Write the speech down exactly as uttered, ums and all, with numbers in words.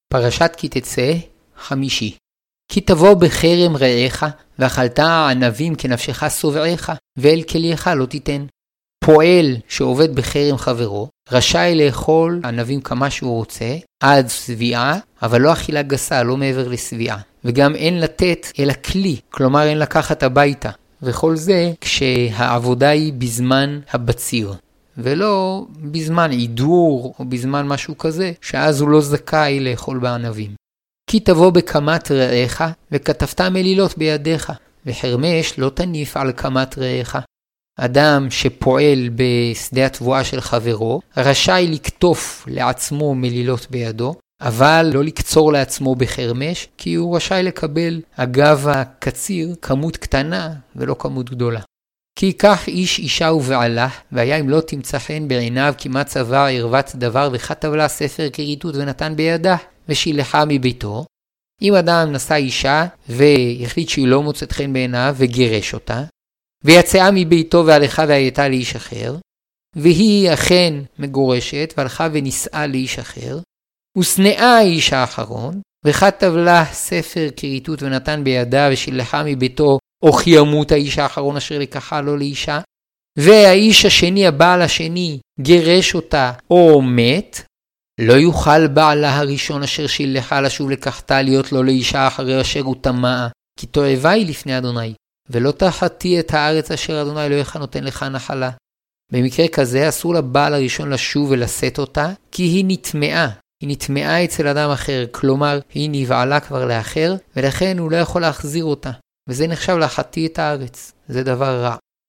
פרשת כי תצא, חמישי. כי תבוא בחרם רעך, ואכלת ענבים כנפשך סובעך, ואל כליך לא תיתן. פועל שעובד בחרם חברו, רשאי לאכול ענבים כמה שהוא רוצה, עד סביעה, אבל לא אכילה גסה, לא מעבר לסביעה. וגם אין לתת אלא כלי, כלומר אין לקחת הביתה. וכל זה כשהעבודה היא בזמן הבציר. ולא בזמן עידור או בזמן משהו כזה, שאז הוא לא זכאי לאכול בענבים. כי תבוא בקמת רעך וכתבת מלילות בידיך, וחרמש לא תניף על קמת רעך. אדם שפועל בשדה התבואה של חברו, רשאי לקטוף לעצמו מלילות בידו, אבל לא לקצור לעצמו בחרמש, כי הוא רשאי לקבל אגב הקציר כמות קטנה ולא כמות גדולה. כי ייקח איש אישה ובעלה, והיה אם לא תמצא חן בעיניו כמעט צבע ערוות דבר, וכתב לה ספר כריתות ונתן בידה, ושילחה מביתו. אם אדם נשא אישה והחליט שהיא לא מוצאת חן בעיניו וגירש אותה, ויצאה מביתו והלכה והייתה לאיש אחר, והיא אכן מגורשת והלכה ונישאה לאיש אחר, ושנאה האיש האחרון, וכתב לה ספר כריתות ונתן בידה ושילחה מביתו, או כי ימות האיש האחרון אשר לקחה לו לאישה, והאיש השני, הבעל השני, גירש אותה או מת, לא יוכל בעלה הראשון אשר שילחה לשוב לקחתה להיות לו לאישה אחרי אשר הוא טמאה, כי תועבה היא לפני אדוני, ולא תחתי את הארץ אשר אדוני אלוהיך נותן לך נחלה. במקרה כזה אסור לבעל הראשון לשוב ולשאת אותה, כי היא נטמעה. היא נטמעה אצל אדם אחר, כלומר היא נבעלה כבר לאחר, ולכן הוא לא יכול להחזיר אותה. וזה נחשב להחטיא את הארץ. זה דבר רע.